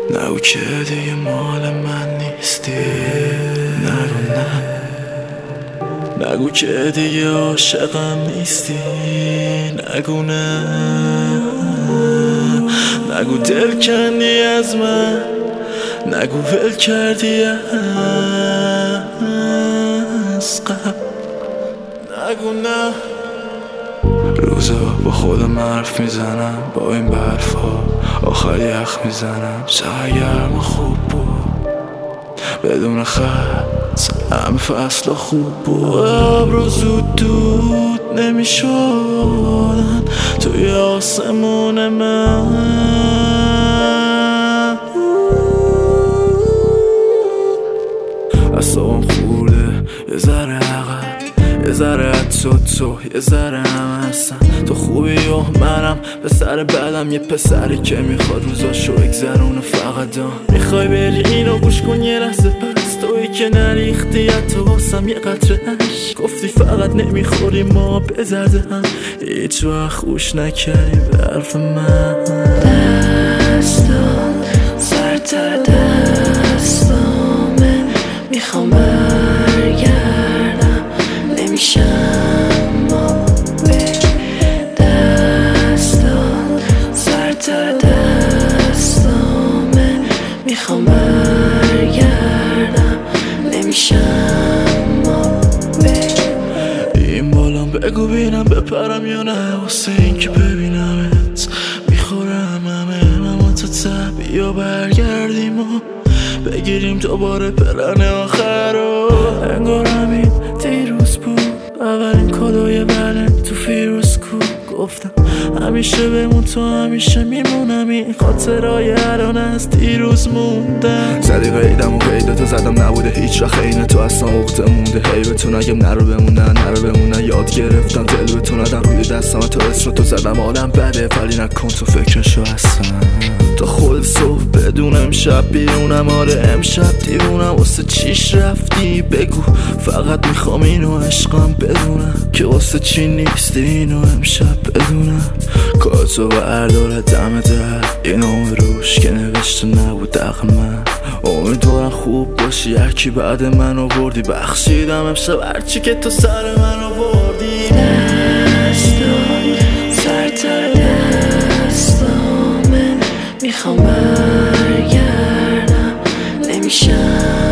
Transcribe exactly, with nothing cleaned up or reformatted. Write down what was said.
نگو که دیگه مال من نیستی، نگو نه، نگو که دیگه عاشقم نیستی، نگو نه، نگو دل کندی از من، نگو ول کردی از قبل، نگو نه. روزا با خودم حرف میزنم، با این برفا آخر یخ میزنم. چقدر گرم خوب بود بدون خط، همه فصل خوب بود. ابرو زود دود نمیشدن توی آسمون من. اصابم خورده یه ذره عقب، یه ذره تو تو یه ذره هم هستم. تو خوبی و منم به سر بعدم یه پسری که میخواد روزاشو اگذرونه. فقط میخوای بری اینو گوش کن یه لحظه پس، تویی که نریختی تو واسم یه قطره عشق. گفتی فقط نمیخوری ما به زرده هم، هیچ وقت خوش نکردی به حرف من. دستان سرتر دستامه، میخوام برگردم نمیشم ما به. دستان سرتر دستامه، میخوام برگردم نمیشم ما به. این بالام بگو بینم بپرم یا نه، واسه این که ببینمت میخورم همه اما تو تب یا برگردیم و بگیریم دوباره پلن آخر رو. انگار همین دیروز بود اولین کادوی بلند تو فیروز کو. گفتم همیشه بمون تو همیشه میمونم، این خاطرهای الان از دیروز موندم. زدی قیدم و قیدتو زدم نبوده هیچ وقت عین تو اصلا عقده مونده. هی بتون اگه نرو بمونن نرو بمونن، یاد گرفتم دل بتون ادم روی دستم تو اسم تو زدم. آدم بده ولی نکن تو فکرشو هستم. تا خود صبح بدون امشب بیرونم، آره امشب دیوونم. واسه چیش رفتی بگو، فقط میخوام اینو عشقم بدونم که واسه چی نیستی اینو امشب بدونم. کارتو برداره دم در این نام روش که نوشته نبود دق من. امیدوارم خوب باشی هرکی بعد من آوردی، بخشیدم امشب هرچی که تو سر من آوردی. دستان سرتر دستامه، میخوام برگردم نمیشم